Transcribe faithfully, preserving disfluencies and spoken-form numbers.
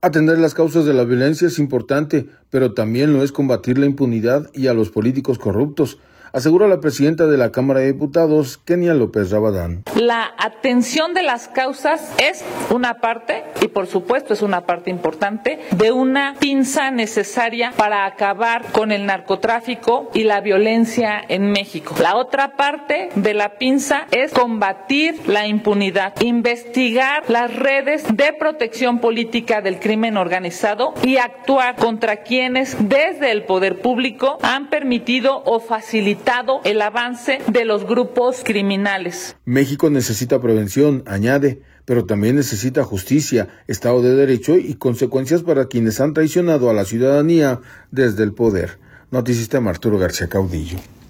Atender las causas de la violencia es importante, pero también lo es combatir la impunidad y a los políticos corruptos, asegura la presidenta de la Cámara de Diputados, Kenia López Rabadán. La atención de las causas es una parte, y por supuesto es una parte importante, de una pinza necesaria para acabar con el narcotráfico y la violencia en México. La otra parte de la pinza es combatir la impunidad, investigar las redes de protección política del crimen organizado y actuar contra quienes desde el poder público han permitido o facilitado el avance de los grupos criminales. México necesita prevención, añade, pero también necesita justicia, Estado de Derecho y consecuencias para quienes han traicionado a la ciudadanía desde el poder. Notisistema, Arturo García Caudillo.